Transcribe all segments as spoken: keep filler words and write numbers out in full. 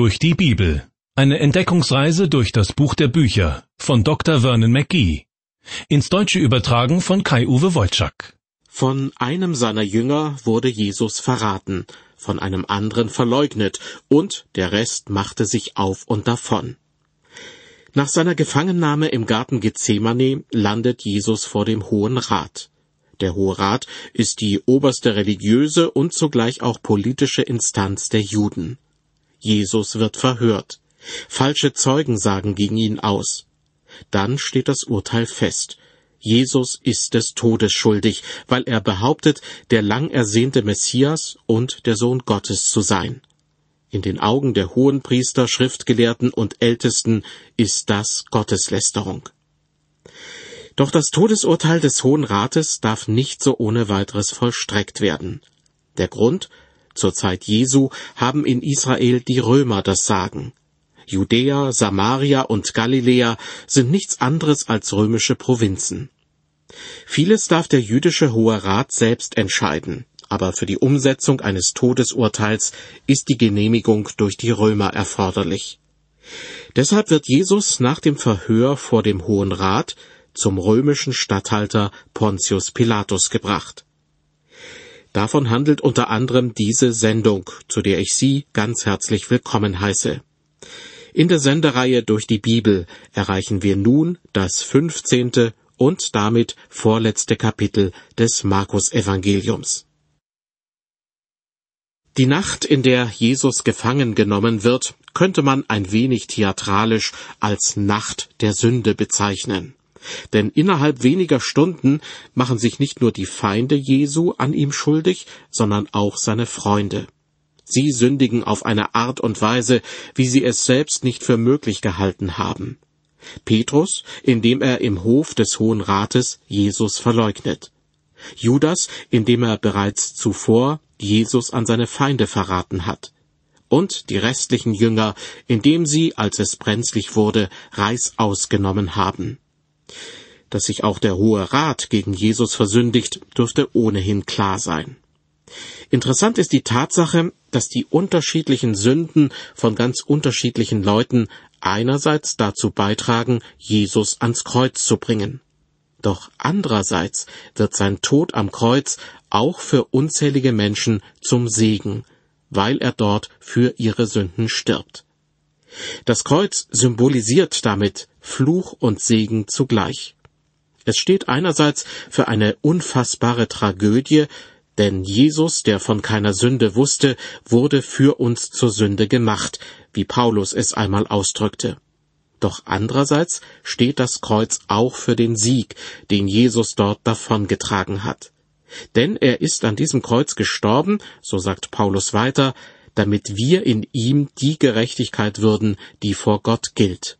Durch die Bibel. Eine Entdeckungsreise durch das Buch der Bücher von Doktor Vernon McGee. Ins Deutsche übertragen von Kai-Uwe Wojczak. Von einem seiner Jünger wurde Jesus verraten, von einem anderen verleugnet, und der Rest machte sich auf und davon. Nach seiner Gefangennahme im Garten Gethsemane landet Jesus vor dem Hohen Rat. Der Hohe Rat ist die oberste religiöse und zugleich auch politische Instanz der Juden. Jesus wird verhört. Falsche Zeugen sagen gegen ihn aus. Dann steht das Urteil fest. Jesus ist des Todes schuldig, weil er behauptet, der lang ersehnte Messias und der Sohn Gottes zu sein. In den Augen der Hohenpriester, Schriftgelehrten und Ältesten ist das Gotteslästerung. Doch das Todesurteil des Hohen Rates darf nicht so ohne weiteres vollstreckt werden. Der Grund? Zur Zeit Jesu haben in Israel die Römer das Sagen. Judäa, Samaria und Galiläa sind nichts anderes als römische Provinzen. Vieles darf der jüdische Hohe Rat selbst entscheiden, aber für die Umsetzung eines Todesurteils ist die Genehmigung durch die Römer erforderlich. Deshalb wird Jesus nach dem Verhör vor dem Hohen Rat zum römischen Statthalter Pontius Pilatus gebracht. Davon handelt unter anderem diese Sendung, zu der ich Sie ganz herzlich willkommen heiße. In der Sendereihe Durch die Bibel erreichen wir nun das fünfzehnte und damit vorletzte Kapitel des Markus-Evangeliums. Die Nacht, in der Jesus gefangen genommen wird, könnte man ein wenig theatralisch als Nacht der Sünde bezeichnen. Denn innerhalb weniger Stunden machen sich nicht nur die Feinde Jesu an ihm schuldig, sondern auch seine Freunde. Sie sündigen auf eine Art und Weise, wie sie es selbst nicht für möglich gehalten haben. Petrus, indem er im Hof des Hohen Rates Jesus verleugnet. Judas, indem er bereits zuvor Jesus an seine Feinde verraten hat. Und die restlichen Jünger, indem sie, als es brenzlig wurde, Reißaus genommen haben. Dass sich auch der Hohe Rat gegen Jesus versündigt, dürfte ohnehin klar sein. Interessant ist die Tatsache, dass die unterschiedlichen Sünden von ganz unterschiedlichen Leuten einerseits dazu beitragen, Jesus ans Kreuz zu bringen. Doch andererseits wird sein Tod am Kreuz auch für unzählige Menschen zum Segen, weil er dort für ihre Sünden stirbt. Das Kreuz symbolisiert damit Fluch und Segen zugleich. Es steht einerseits für eine unfassbare Tragödie, denn Jesus, der von keiner Sünde wusste, wurde für uns zur Sünde gemacht, wie Paulus es einmal ausdrückte. Doch andererseits steht das Kreuz auch für den Sieg, den Jesus dort davongetragen hat. Denn er ist an diesem Kreuz gestorben, so sagt Paulus weiter, damit wir in ihm die Gerechtigkeit würden, die vor Gott gilt.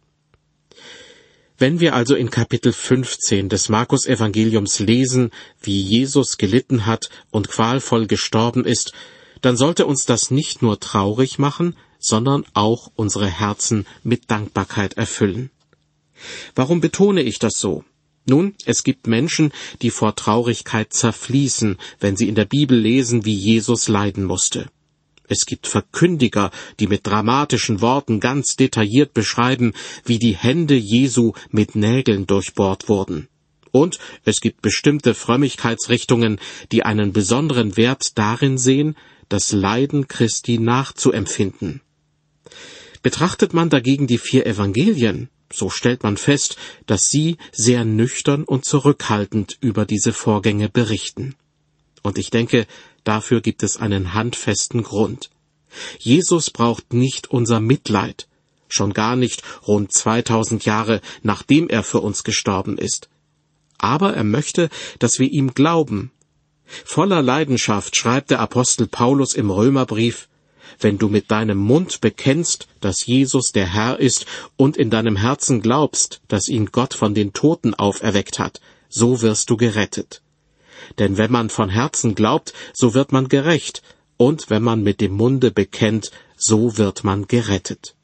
Wenn wir also in Kapitel fünfzehn des Markus-Evangeliums lesen, wie Jesus gelitten hat und qualvoll gestorben ist, dann sollte uns das nicht nur traurig machen, sondern auch unsere Herzen mit Dankbarkeit erfüllen. Warum betone ich das so? Nun, es gibt Menschen, die vor Traurigkeit zerfließen, wenn sie in der Bibel lesen, wie Jesus leiden musste. Es gibt Verkündiger, die mit dramatischen Worten ganz detailliert beschreiben, wie die Hände Jesu mit Nägeln durchbohrt wurden. Und es gibt bestimmte Frömmigkeitsrichtungen, die einen besonderen Wert darin sehen, das Leiden Christi nachzuempfinden. Betrachtet man dagegen die vier Evangelien, so stellt man fest, dass sie sehr nüchtern und zurückhaltend über diese Vorgänge berichten. Und ich denke, dafür gibt es einen handfesten Grund. Jesus braucht nicht unser Mitleid, schon gar nicht rund zweitausend Jahre, nachdem er für uns gestorben ist. Aber er möchte, dass wir ihm glauben. Voller Leidenschaft schreibt der Apostel Paulus im Römerbrief: Wenn du mit deinem Mund bekennst, dass Jesus der Herr ist, und in deinem Herzen glaubst, dass ihn Gott von den Toten auferweckt hat, so wirst du gerettet. Denn wenn man von Herzen glaubt, so wird man gerecht, und wenn man mit dem Munde bekennt, so wird man gerettet.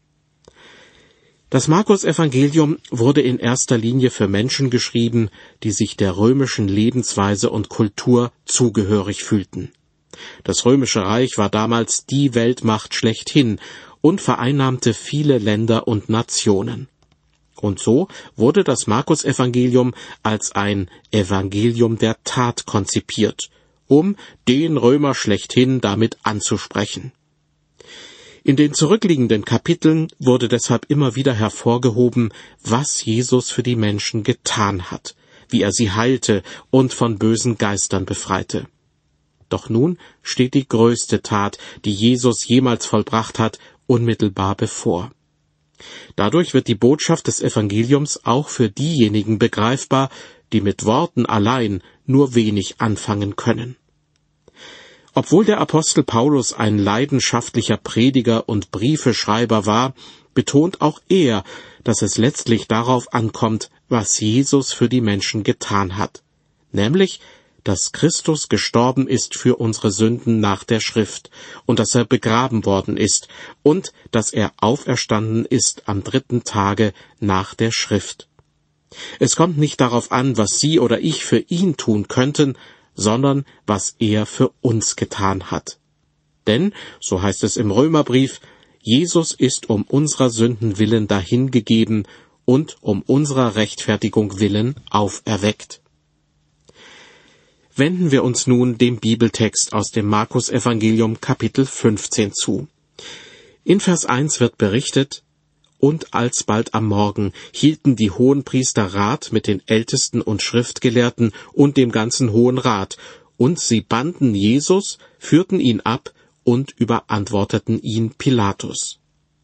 Das Markus-Evangelium wurde in erster Linie für Menschen geschrieben, die sich der römischen Lebensweise und Kultur zugehörig fühlten. Das Römische Reich war damals die Weltmacht schlechthin, und vereinnahmte viele Länder und Nationen. Und so wurde das Markus-Evangelium als ein Evangelium der Tat konzipiert, um den Römer schlechthin damit anzusprechen. In den zurückliegenden Kapiteln wurde deshalb immer wieder hervorgehoben, was Jesus für die Menschen getan hat, wie er sie heilte und von bösen Geistern befreite. Doch nun steht die größte Tat, die Jesus jemals vollbracht hat, unmittelbar bevor. Dadurch wird die Botschaft des Evangeliums auch für diejenigen begreifbar, die mit Worten allein nur wenig anfangen können. Obwohl der Apostel Paulus ein leidenschaftlicher Prediger und Briefeschreiber war, betont auch er, dass es letztlich darauf ankommt, was Jesus für die Menschen getan hat, nämlich, dass Christus gestorben ist für unsere Sünden nach der Schrift und dass er begraben worden ist und dass er auferstanden ist am dritten Tage nach der Schrift. Es kommt nicht darauf an, was Sie oder ich für ihn tun könnten, sondern was er für uns getan hat. Denn, so heißt es im Römerbrief, Jesus ist um unserer Sünden willen dahingegeben und um unserer Rechtfertigung willen auferweckt. Wenden wir uns nun dem Bibeltext aus dem Markus-Evangelium Kapitel fünfzehn zu. In Vers eins wird berichtet: Und alsbald am Morgen hielten die Hohenpriester Rat mit den Ältesten und Schriftgelehrten und dem ganzen Hohen Rat, und sie banden Jesus, führten ihn ab und überantworteten ihn Pilatus.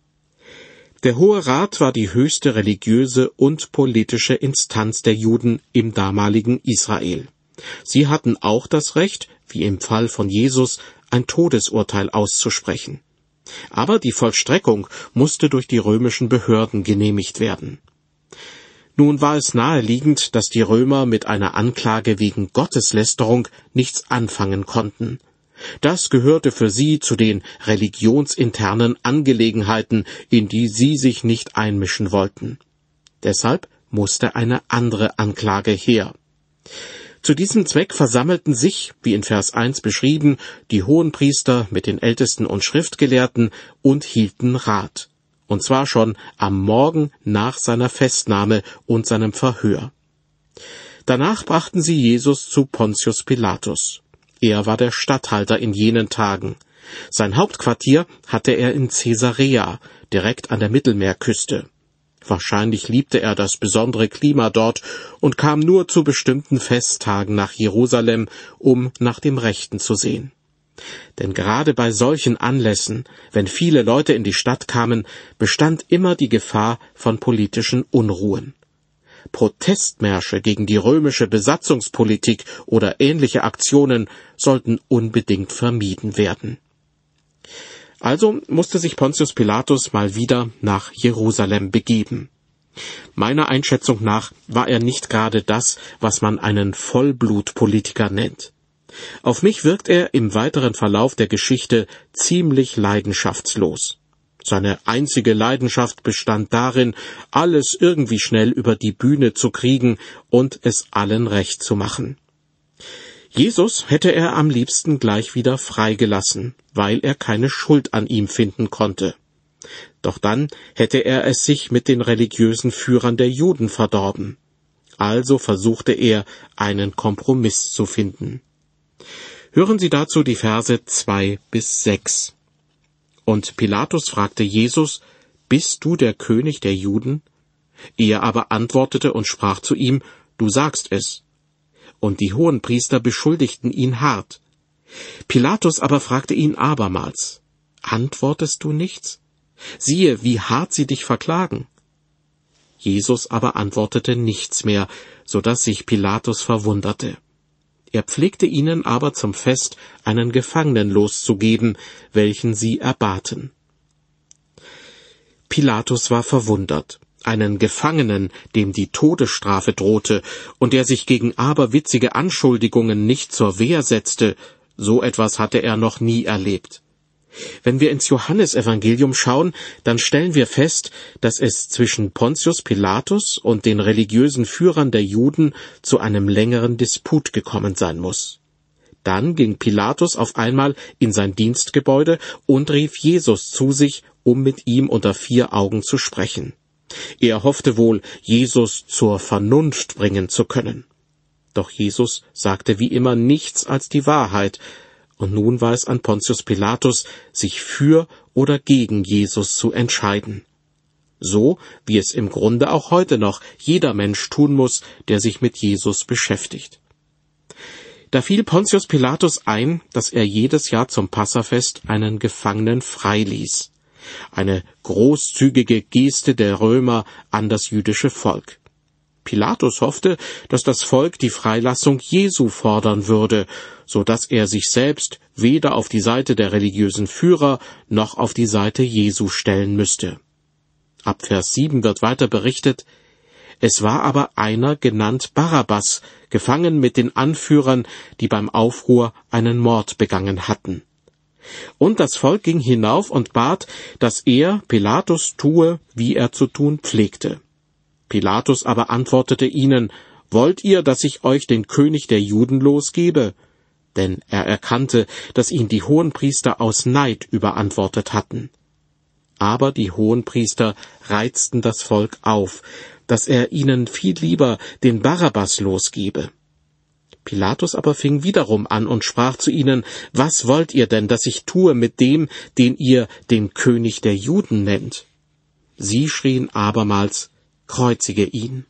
Der Hohe Rat war die höchste religiöse und politische Instanz der Juden im damaligen Israel. Sie hatten auch das Recht, wie im Fall von Jesus, ein Todesurteil auszusprechen. Aber die Vollstreckung musste durch die römischen Behörden genehmigt werden. Nun war es naheliegend, dass die Römer mit einer Anklage wegen Gotteslästerung nichts anfangen konnten. Das gehörte für sie zu den religionsinternen Angelegenheiten, in die sie sich nicht einmischen wollten. Deshalb musste eine andere Anklage her. Zu diesem Zweck versammelten sich, wie in Vers eins beschrieben, die Hohenpriester mit den Ältesten und Schriftgelehrten und hielten Rat. Und zwar schon am Morgen nach seiner Festnahme und seinem Verhör. Danach brachten sie Jesus zu Pontius Pilatus. Er war der Statthalter in jenen Tagen. Sein Hauptquartier hatte er in Caesarea, direkt an der Mittelmeerküste. Wahrscheinlich liebte er das besondere Klima dort und kam nur zu bestimmten Festtagen nach Jerusalem, um nach dem Rechten zu sehen. Denn gerade bei solchen Anlässen, wenn viele Leute in die Stadt kamen, bestand immer die Gefahr von politischen Unruhen. Protestmärsche gegen die römische Besatzungspolitik oder ähnliche Aktionen sollten unbedingt vermieden werden. Also musste sich Pontius Pilatus mal wieder nach Jerusalem begeben. Meiner Einschätzung nach war er nicht gerade das, was man einen Vollblutpolitiker nennt. Auf mich wirkt er im weiteren Verlauf der Geschichte ziemlich leidenschaftslos. Seine einzige Leidenschaft bestand darin, alles irgendwie schnell über die Bühne zu kriegen und es allen recht zu machen. Jesus hätte er am liebsten gleich wieder freigelassen, weil er keine Schuld an ihm finden konnte. Doch dann hätte er es sich mit den religiösen Führern der Juden verdorben. Also versuchte er, einen Kompromiss zu finden. Hören Sie dazu die Verse zwei bis sechs. Und Pilatus fragte Jesus: Bist du der König der Juden? Er aber antwortete und sprach zu ihm: Du sagst es. Und die Hohenpriester beschuldigten ihn hart. Pilatus aber fragte ihn abermals: Antwortest du nichts? Siehe, wie hart sie dich verklagen. Jesus aber antwortete nichts mehr, so dass sich Pilatus verwunderte. Er pflegte ihnen aber zum Fest einen Gefangenen loszugeben, welchen sie erbaten. Pilatus war verwundert. Einen Gefangenen, dem die Todesstrafe drohte und der sich gegen aberwitzige Anschuldigungen nicht zur Wehr setzte, so etwas hatte er noch nie erlebt. Wenn wir ins Johannesevangelium schauen, dann stellen wir fest, dass es zwischen Pontius Pilatus und den religiösen Führern der Juden zu einem längeren Disput gekommen sein muss. Dann ging Pilatus auf einmal in sein Dienstgebäude und rief Jesus zu sich, um mit ihm unter vier Augen zu sprechen. Er hoffte wohl, Jesus zur Vernunft bringen zu können. Doch Jesus sagte wie immer nichts als die Wahrheit, und nun war es an Pontius Pilatus, sich für oder gegen Jesus zu entscheiden. So wie es im Grunde auch heute noch jeder Mensch tun muss, der sich mit Jesus beschäftigt. Da fiel Pontius Pilatus ein, dass er jedes Jahr zum Passafest einen Gefangenen freiließ. Eine großzügige Geste der Römer an das jüdische Volk. Pilatus hoffte, dass das Volk die Freilassung Jesu fordern würde, so dass er sich selbst weder auf die Seite der religiösen Führer noch auf die Seite Jesu stellen müsste. Ab Vers sieben wird weiter berichtet: Es war aber einer genannt Barabbas, gefangen mit den Anführern, die beim Aufruhr einen Mord begangen hatten. Und das Volk ging hinauf und bat, dass er, Pilatus, tue, wie er zu tun pflegte. Pilatus aber antwortete ihnen: Wollt ihr, dass ich euch den König der Juden losgebe? Denn er erkannte, dass ihn die Hohenpriester aus Neid überantwortet hatten. Aber die Hohenpriester reizten das Volk auf, dass er ihnen viel lieber den Barabbas losgebe. Pilatus aber fing wiederum an und sprach zu ihnen: Was wollt ihr denn, dass ich tue mit dem, den ihr den König der Juden nennt? Sie schrien abermals: Kreuzige ihn.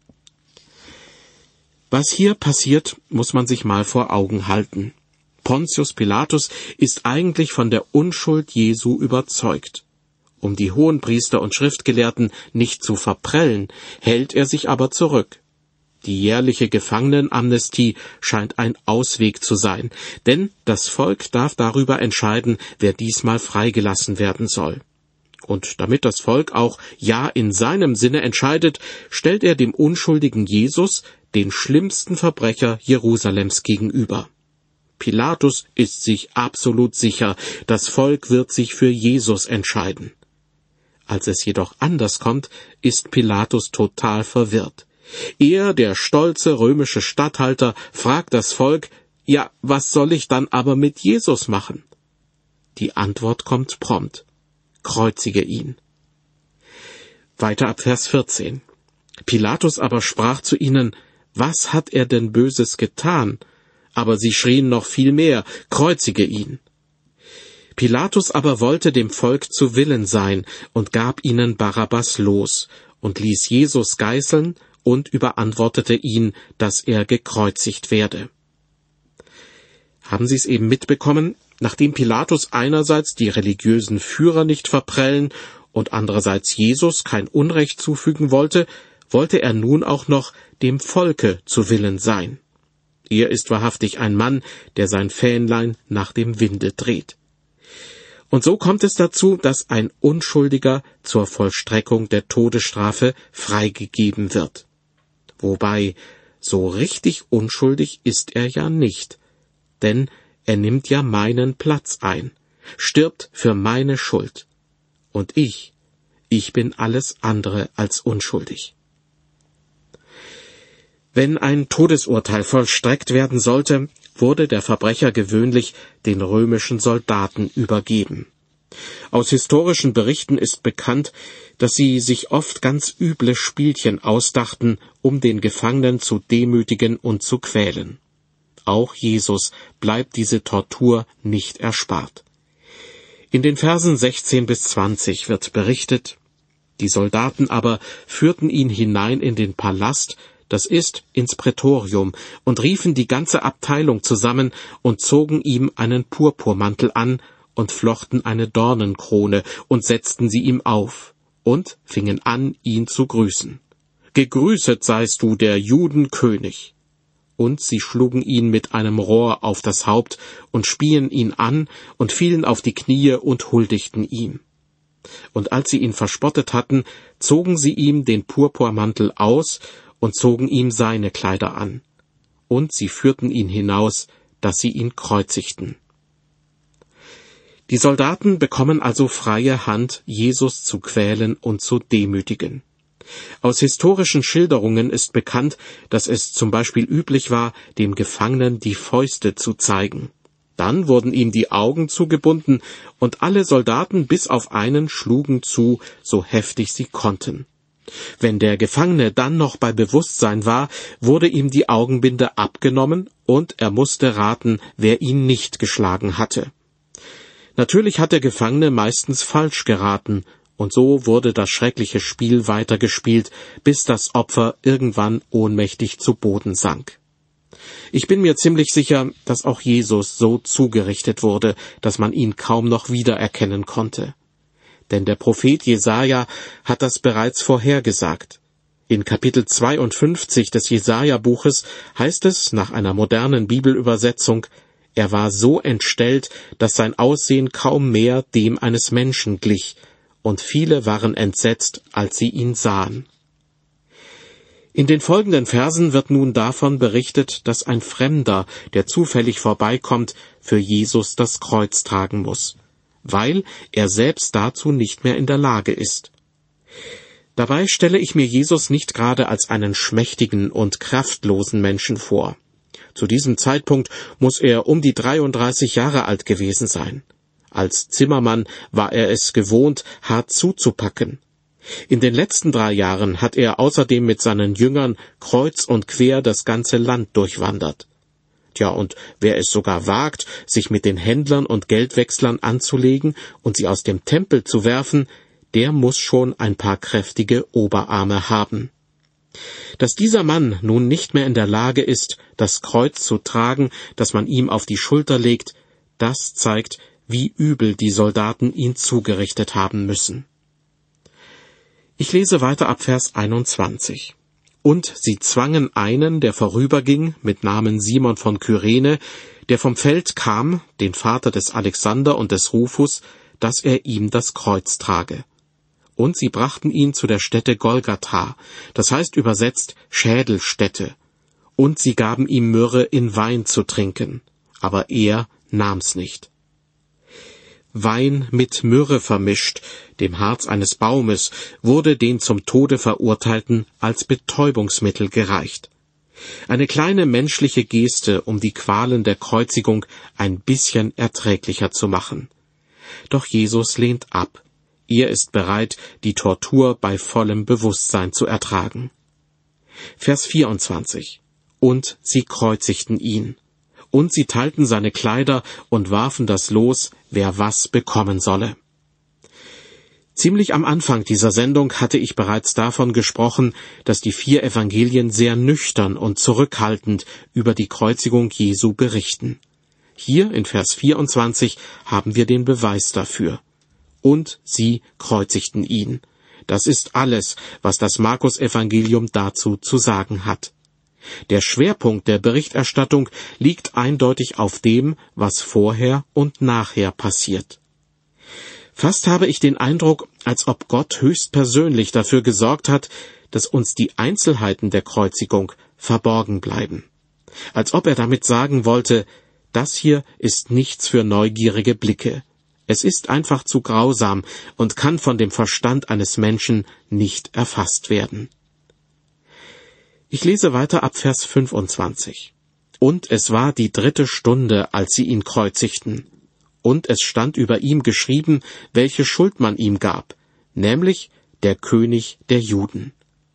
Was hier passiert, muss man sich mal vor Augen halten. Pontius Pilatus ist eigentlich von der Unschuld Jesu überzeugt. Um die Hohenpriester und Schriftgelehrten nicht zu verprellen, hält er sich aber zurück. Die jährliche Gefangenenamnestie scheint ein Ausweg zu sein, denn das Volk darf darüber entscheiden, wer diesmal freigelassen werden soll. Und damit das Volk auch ja in seinem Sinne entscheidet, stellt er dem unschuldigen Jesus den schlimmsten Verbrecher Jerusalems gegenüber. Pilatus ist sich absolut sicher, das Volk wird sich für Jesus entscheiden. Als es jedoch anders kommt, ist Pilatus total verwirrt. Er, der stolze römische Statthalter, fragt das Volk: Ja, was soll ich dann aber mit Jesus machen? Die Antwort kommt prompt: Kreuzige ihn. Weiter ab Vers vierzehn. Pilatus aber sprach zu ihnen: Was hat er denn Böses getan? Aber sie schrien noch viel mehr: Kreuzige ihn. Pilatus aber wollte dem Volk zu Willen sein und gab ihnen Barabbas los und ließ Jesus geißeln und überantwortete ihn, dass er gekreuzigt werde. Haben Sie es eben mitbekommen? Nachdem Pilatus einerseits die religiösen Führer nicht verprellen und andererseits Jesus kein Unrecht zufügen wollte, wollte er nun auch noch dem Volke zu Willen sein. Er ist wahrhaftig ein Mann, der sein Fähnlein nach dem Winde dreht. Und so kommt es dazu, dass ein Unschuldiger zur Vollstreckung der Todesstrafe freigegeben wird. Wobei, so richtig unschuldig ist er ja nicht, denn er nimmt ja meinen Platz ein, stirbt für meine Schuld. Und ich, ich bin alles andere als unschuldig. Wenn ein Todesurteil vollstreckt werden sollte, wurde der Verbrecher gewöhnlich den römischen Soldaten übergeben. Aus historischen Berichten ist bekannt, dass sie sich oft ganz üble Spielchen ausdachten, um den Gefangenen zu demütigen und zu quälen. Auch Jesus bleibt diese Tortur nicht erspart. In den Versen sechzehn bis zwanzig wird berichtet: Die Soldaten aber führten ihn hinein in den Palast, das ist ins Prätorium, und riefen die ganze Abteilung zusammen und zogen ihm einen Purpurmantel an und flochten eine Dornenkrone und setzten sie ihm auf und fingen an, ihn zu grüßen. Gegrüßet seist du, der Juden König. Und sie schlugen ihn mit einem Rohr auf das Haupt und spien ihn an und fielen auf die Knie und huldigten ihm. Und als sie ihn verspottet hatten, zogen sie ihm den Purpurmantel aus und zogen ihm seine Kleider an. Und sie führten ihn hinaus, dass sie ihn kreuzigten. Die Soldaten bekommen also freie Hand, Jesus zu quälen und zu demütigen. Aus historischen Schilderungen ist bekannt, dass es zum Beispiel üblich war, dem Gefangenen die Fäuste zu zeigen. Dann wurden ihm die Augen zugebunden, und alle Soldaten bis auf einen schlugen zu, so heftig sie konnten. Wenn der Gefangene dann noch bei Bewusstsein war, wurde ihm die Augenbinde abgenommen, und er musste raten, wer ihn nicht geschlagen hatte. Natürlich hat der Gefangene meistens falsch geraten, und so wurde das schreckliche Spiel weitergespielt, bis das Opfer irgendwann ohnmächtig zu Boden sank. Ich bin mir ziemlich sicher, dass auch Jesus so zugerichtet wurde, dass man ihn kaum noch wiedererkennen konnte. Denn der Prophet Jesaja hat das bereits vorhergesagt. In Kapitel zweiundfünfzig des Jesaja-Buches heißt es nach einer modernen Bibelübersetzung: Er war so entstellt, dass sein Aussehen kaum mehr dem eines Menschen glich, und viele waren entsetzt, als sie ihn sahen. In den folgenden Versen wird nun davon berichtet, dass ein Fremder, der zufällig vorbeikommt, für Jesus das Kreuz tragen muss, weil er selbst dazu nicht mehr in der Lage ist. Dabei stelle ich mir Jesus nicht gerade als einen schmächtigen und kraftlosen Menschen vor. Zu diesem Zeitpunkt muss er um die dreiunddreißig Jahre alt gewesen sein. Als Zimmermann war er es gewohnt, hart zuzupacken. In den letzten drei Jahren hat er außerdem mit seinen Jüngern kreuz und quer das ganze Land durchwandert. Tja, und wer es sogar wagt, sich mit den Händlern und Geldwechslern anzulegen und sie aus dem Tempel zu werfen, der muss schon ein paar kräftige Oberarme haben. Dass dieser Mann nun nicht mehr in der Lage ist, das Kreuz zu tragen, das man ihm auf die Schulter legt, das zeigt, wie übel die Soldaten ihn zugerichtet haben müssen. Ich lese weiter ab Vers einundzwanzig. Und sie zwangen einen, der vorüberging, mit Namen Simon von Kyrene, der vom Feld kam, den Vater des Alexander und des Rufus, dass er ihm das Kreuz trage. Und sie brachten ihn zu der Stätte Golgatha, das heißt übersetzt Schädelstätte. Und sie gaben ihm Myrrhe in Wein zu trinken, aber er nahm's nicht. Wein mit Myrrhe vermischt, dem Harz eines Baumes, wurde den zum Tode Verurteilten als Betäubungsmittel gereicht. Eine kleine menschliche Geste, um die Qualen der Kreuzigung ein bisschen erträglicher zu machen. Doch Jesus lehnt ab. Er ist bereit, die Tortur bei vollem Bewusstsein zu ertragen. Vers vierundzwanzig. Und sie kreuzigten ihn. Und sie teilten seine Kleider und warfen das Los, wer was bekommen solle. Ziemlich am Anfang dieser Sendung hatte ich bereits davon gesprochen, dass die vier Evangelien sehr nüchtern und zurückhaltend über die Kreuzigung Jesu berichten. Hier in Vers vierundzwanzig haben wir den Beweis dafür. Und sie kreuzigten ihn. Das ist alles, was das Markus-Evangelium dazu zu sagen hat. Der Schwerpunkt der Berichterstattung liegt eindeutig auf dem, was vorher und nachher passiert. Fast habe ich den Eindruck, als ob Gott höchstpersönlich dafür gesorgt hat, dass uns die Einzelheiten der Kreuzigung verborgen bleiben. Als ob er damit sagen wollte, das hier ist nichts für neugierige Blicke. Es ist einfach zu grausam und kann von dem Verstand eines Menschen nicht erfasst werden. Ich lese weiter ab Vers fünfundzwanzig. Und es war die dritte Stunde, als sie ihn kreuzigten. Und es stand über ihm geschrieben, welche Schuld man ihm gab, nämlich der König der Juden.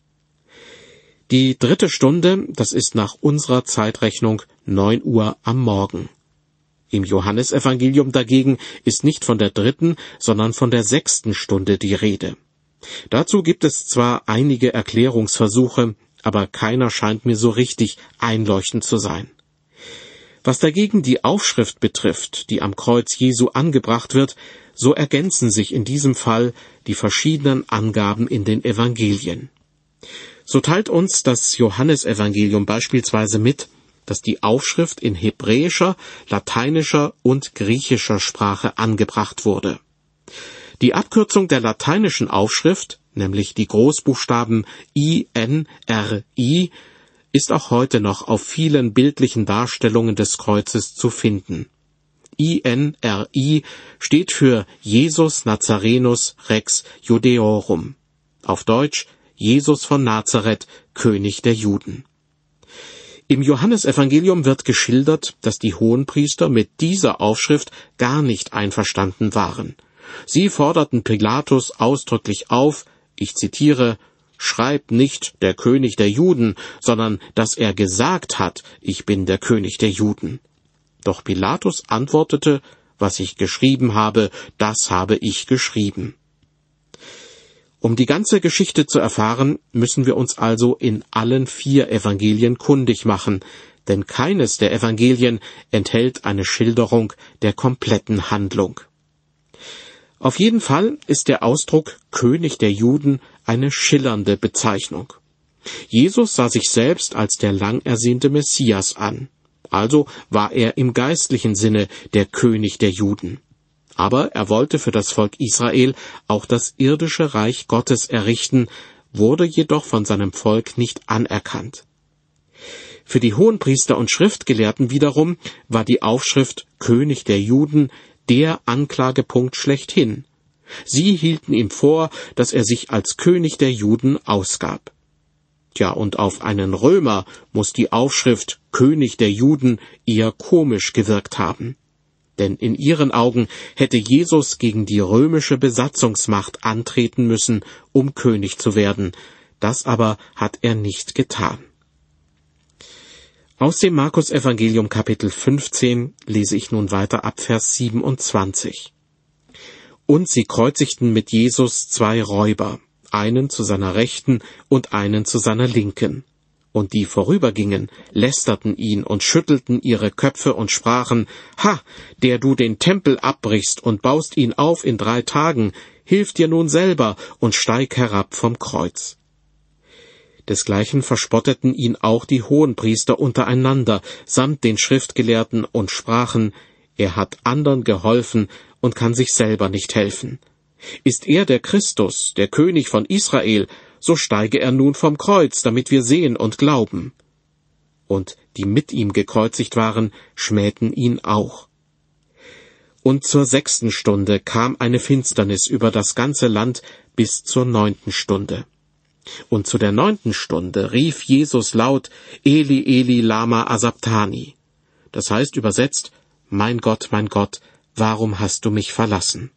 Die dritte Stunde, das ist nach unserer Zeitrechnung neun Uhr am Morgen. Im Johannesevangelium dagegen ist nicht von der dritten, sondern von der sechsten Stunde die Rede. Dazu gibt es zwar einige Erklärungsversuche, aber keiner scheint mir so richtig einleuchtend zu sein. Was dagegen die Aufschrift betrifft, die am Kreuz Jesu angebracht wird, so ergänzen sich in diesem Fall die verschiedenen Angaben in den Evangelien. So teilt uns das Johannesevangelium beispielsweise mit, dass die Aufschrift in hebräischer, lateinischer und griechischer Sprache angebracht wurde. Die Abkürzung der lateinischen Aufschrift, nämlich die Großbuchstaben I N R I, ist auch heute noch auf vielen bildlichen Darstellungen des Kreuzes zu finden. I N R I steht für Jesus Nazarenus Rex Judaeorum. Auf Deutsch Jesus von Nazareth, König der Juden. Im Johannesevangelium wird geschildert, dass die Hohenpriester mit dieser Aufschrift gar nicht einverstanden waren. Sie forderten Pilatus ausdrücklich auf, ich zitiere, »Schreib nicht der König der Juden, sondern dass er gesagt hat, ich bin der König der Juden.« Doch Pilatus antwortete, was ich geschrieben habe, das habe ich geschrieben. Um die ganze Geschichte zu erfahren, müssen wir uns also in allen vier Evangelien kundig machen, denn keines der Evangelien enthält eine Schilderung der kompletten Handlung. Auf jeden Fall ist der Ausdruck König der Juden eine schillernde Bezeichnung. Jesus sah sich selbst als der lang ersehnte Messias an. Also war er im geistlichen Sinne der König der Juden. Aber er wollte für das Volk Israel auch das irdische Reich Gottes errichten, wurde jedoch von seinem Volk nicht anerkannt. Für die Hohenpriester und Schriftgelehrten wiederum war die Aufschrift König der Juden der Anklagepunkt schlechthin. Sie hielten ihm vor, dass er sich als König der Juden ausgab. Tja, und auf einen Römer muss die Aufschrift König der Juden eher komisch gewirkt haben. Denn in ihren Augen hätte Jesus gegen die römische Besatzungsmacht antreten müssen, um König zu werden. Das aber hat er nicht getan. Aus dem Markus-Evangelium Kapitel fünfzehn lese ich nun weiter ab Vers siebenundzwanzig. Und sie kreuzigten mit Jesus zwei Räuber, einen zu seiner Rechten und einen zu seiner Linken. Und die vorübergingen, lästerten ihn und schüttelten ihre Köpfe und sprachen, »Ha, der du den Tempel abbrichst und baust ihn auf in drei Tagen, hilf dir nun selber und steig herab vom Kreuz.« Desgleichen verspotteten ihn auch die Hohenpriester untereinander, samt den Schriftgelehrten, und sprachen, »Er hat andern geholfen und kann sich selber nicht helfen. Ist er der Christus, der König von Israel, so steige er nun vom Kreuz, damit wir sehen und glauben.« Und die mit ihm gekreuzigt waren, schmähten ihn auch. Und zur sechsten Stunde kam eine Finsternis über das ganze Land bis zur neunten Stunde. Und zu der neunten Stunde rief Jesus laut, »Eli, Eli, lama asabtani«. Das heißt übersetzt, »Mein Gott, mein Gott, warum hast du mich verlassen?«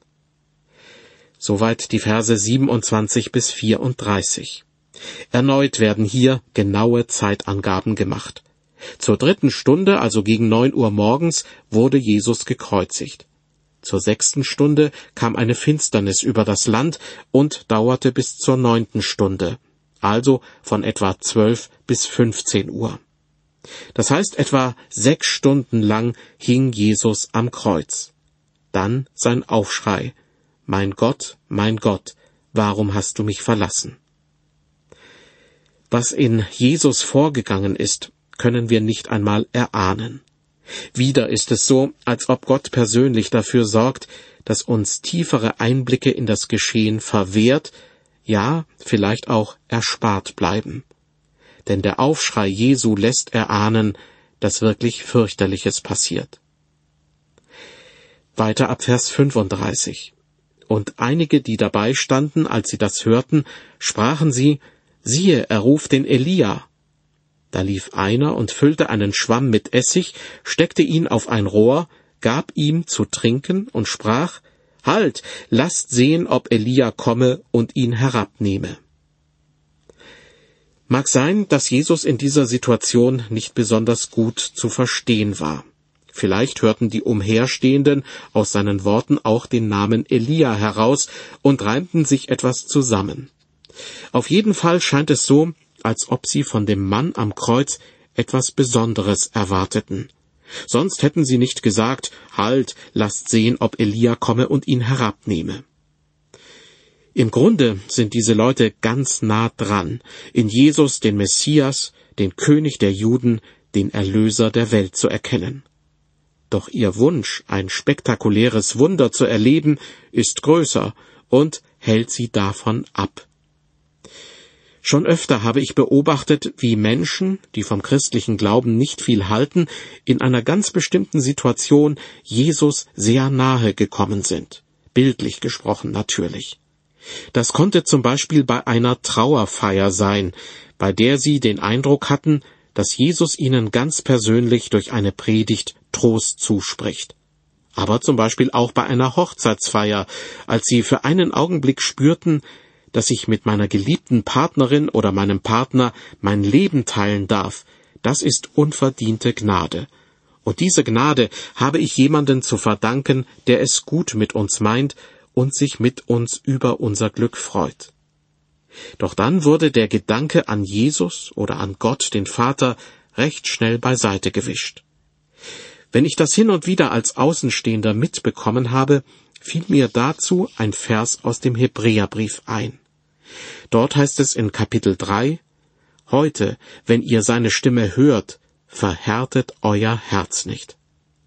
Soweit die Verse siebenundzwanzig bis vierunddreißig. Erneut werden hier genaue Zeitangaben gemacht. Zur dritten Stunde, also gegen neun Uhr morgens, wurde Jesus gekreuzigt. Zur sechsten Stunde kam eine Finsternis über das Land und dauerte bis zur neunten Stunde, also von etwa zwölf bis fünfzehn Uhr. Das heißt, etwa sechs Stunden lang hing Jesus am Kreuz. Dann sein Aufschrei, »Mein Gott, mein Gott, warum hast du mich verlassen?« Was in Jesus vorgegangen ist, können wir nicht einmal erahnen. Wieder ist es so, als ob Gott persönlich dafür sorgt, dass uns tiefere Einblicke in das Geschehen verwehrt, ja, vielleicht auch erspart bleiben. Denn der Aufschrei Jesu lässt erahnen, dass wirklich Fürchterliches passiert. Weiter ab Vers fünfunddreißig. Und einige, die dabei standen, als sie das hörten, sprachen sie, »Siehe, er ruft den Elia.« Da lief einer und füllte einen Schwamm mit Essig, steckte ihn auf ein Rohr, gab ihm zu trinken und sprach, »Halt, lasst sehen, ob Elia komme und ihn herabnehme.« Mag sein, dass Jesus in dieser Situation nicht besonders gut zu verstehen war. Vielleicht hörten die Umherstehenden aus seinen Worten auch den Namen Elia heraus und reimten sich etwas zusammen. Auf jeden Fall scheint es so, als ob sie von dem Mann am Kreuz etwas Besonderes erwarteten. Sonst hätten sie nicht gesagt, »Halt, lasst sehen, ob Elia komme und ihn herabnehme.« Im Grunde sind diese Leute ganz nah dran, in Jesus den Messias, den König der Juden, den Erlöser der Welt zu erkennen. Doch ihr Wunsch, ein spektakuläres Wunder zu erleben, ist größer und hält sie davon ab. Schon öfter habe ich beobachtet, wie Menschen, die vom christlichen Glauben nicht viel halten, in einer ganz bestimmten Situation Jesus sehr nahe gekommen sind. Bildlich gesprochen natürlich. Das konnte zum Beispiel bei einer Trauerfeier sein, bei der sie den Eindruck hatten, dass Jesus ihnen ganz persönlich durch eine Predigt Trost zuspricht. Aber zum Beispiel auch bei einer Hochzeitsfeier, als sie für einen Augenblick spürten, dass ich mit meiner geliebten Partnerin oder meinem Partner mein Leben teilen darf, das ist unverdiente Gnade. Und diese Gnade habe ich jemanden zu verdanken, der es gut mit uns meint und sich mit uns über unser Glück freut. Doch dann wurde der Gedanke an Jesus oder an Gott, den Vater, recht schnell beiseite gewischt. Wenn ich das hin und wieder als Außenstehender mitbekommen habe, fiel mir dazu ein Vers aus dem Hebräerbrief ein. Dort heißt es in Kapitel drei, »Heute, wenn ihr seine Stimme hört, verhärtet euer Herz nicht.«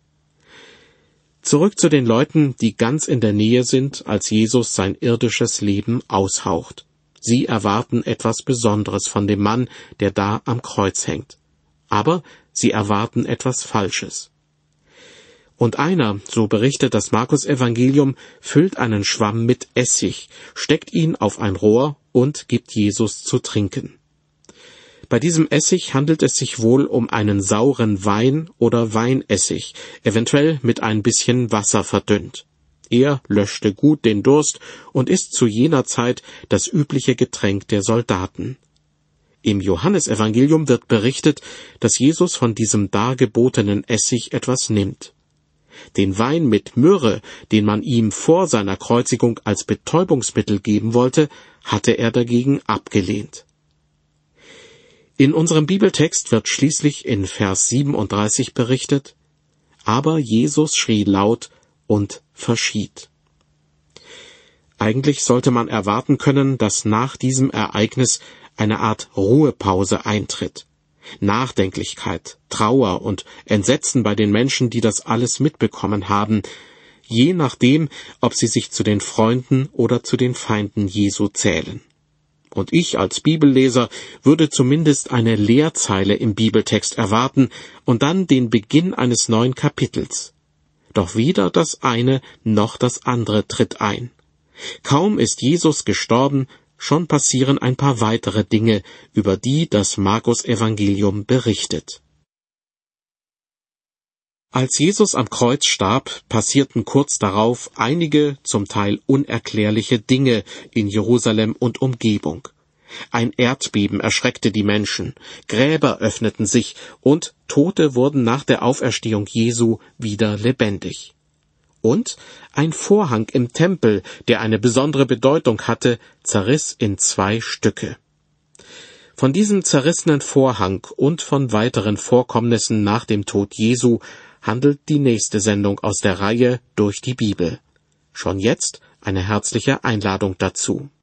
Zurück zu den Leuten, die ganz in der Nähe sind, als Jesus sein irdisches Leben aushaucht. Sie erwarten etwas Besonderes von dem Mann, der da am Kreuz hängt. Aber sie erwarten etwas Falsches. Und einer, so berichtet das Markus-Evangelium, füllt einen Schwamm mit Essig, steckt ihn auf ein Rohr und gibt Jesus zu trinken. Bei diesem Essig handelt es sich wohl um einen sauren Wein oder Weinessig, eventuell mit ein bisschen Wasser verdünnt. Er löschte gut den Durst und ist zu jener Zeit das übliche Getränk der Soldaten. Im Johannesevangelium wird berichtet, dass Jesus von diesem dargebotenen Essig etwas nimmt. Den Wein mit Myrrhe, den man ihm vor seiner Kreuzigung als Betäubungsmittel geben wollte, hatte er dagegen abgelehnt. In unserem Bibeltext wird schließlich in Vers siebenunddreißig berichtet, aber Jesus schrie laut und verschied. Eigentlich sollte man erwarten können, dass nach diesem Ereignis eine Art Ruhepause eintritt. Nachdenklichkeit, Trauer und Entsetzen bei den Menschen, die das alles mitbekommen haben, je nachdem, ob sie sich zu den Freunden oder zu den Feinden Jesu zählen. Und ich als Bibelleser würde zumindest eine Leerzeile im Bibeltext erwarten und dann den Beginn eines neuen Kapitels. Doch weder das eine noch das andere tritt ein. Kaum ist Jesus gestorben, schon passieren ein paar weitere Dinge, über die das Markus-Evangelium berichtet. Als Jesus am Kreuz starb, passierten kurz darauf einige zum Teil unerklärliche Dinge in Jerusalem und Umgebung. Ein Erdbeben erschreckte die Menschen, Gräber öffneten sich und Tote wurden nach der Auferstehung Jesu wieder lebendig. Und ein Vorhang im Tempel, der eine besondere Bedeutung hatte, zerriss in zwei Stücke. Von diesem zerrissenen Vorhang und von weiteren Vorkommnissen nach dem Tod Jesu handelt die nächste Sendung aus der Reihe Durch die Bibel. Schon jetzt eine herzliche Einladung dazu.